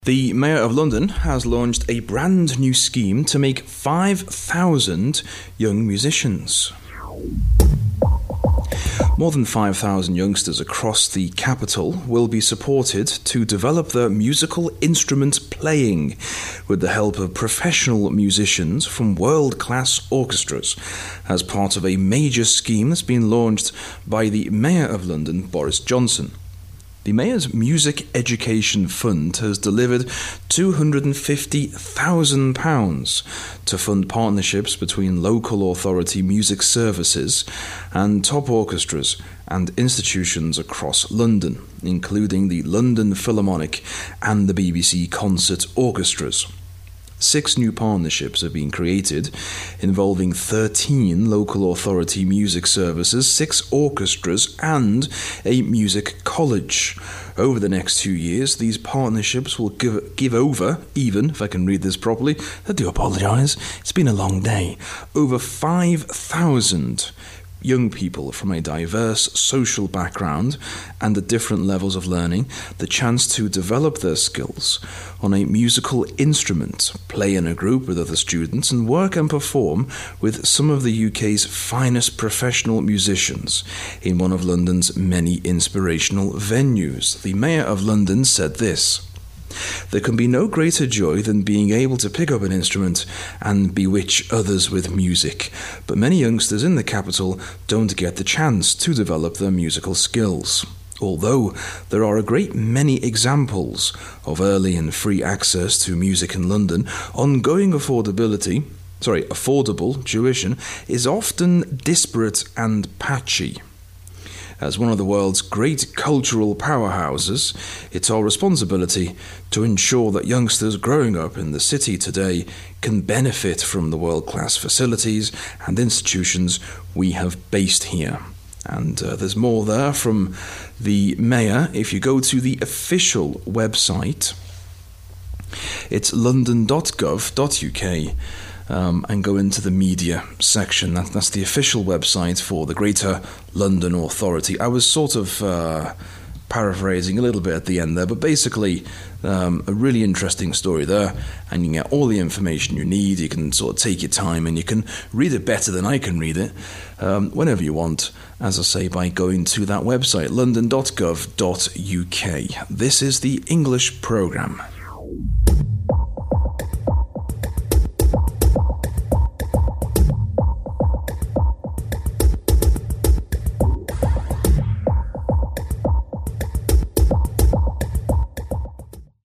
The Mayor of London has launched a brand new scheme to make 5,000 young musicians. More than 5,000 youngsters across the capital will be supported to develop their musical instrument playing with the help of professional musicians from world-class orchestras as part of a major scheme that's been launched by the Mayor of London, Boris Johnson. The Mayor's Music Education Fund has delivered £250,000 to fund partnerships between local authority music services and top orchestras and institutions across London, including the London Philharmonic and the BBC Concert Orchestras. 6 new partnerships have been created, involving 13 local authority music services, 6 orchestras, and a music college. Over the next 2 years, these partnerships will give over, even if I can read this properly, I do apologise, it's been a long day, over 5,000 young people from a diverse social background and at different levels of learning the chance to develop their skills on a musical instrument, play in a group with other students, and work and perform with some of the UK's finest professional musicians in one of London's many inspirational venues. The Mayor of London said this: "There can be no greater joy than being able to pick up an instrument and bewitch others with music, but many youngsters in the capital don't get the chance to develop their musical skills. Although there are a great many examples of early and free access to music in London, ongoing affordable tuition is often disparate and patchy. As one of the world's great cultural powerhouses, it's our responsibility to ensure that youngsters growing up in the city today can benefit from the world-class facilities and institutions we have based here." And there's more there from the Mayor. If you go to the official website, it's london.gov.uk. And go into the media section. That's the official website for the Greater London Authority. I was sort of paraphrasing a little bit at the end there, but basically a really interesting story there, and you can get all the information you need. You can sort of take your time and you can read it better than I can read it whenever you want, as I say, by going to that website, london.gov.uk. This is the English programme.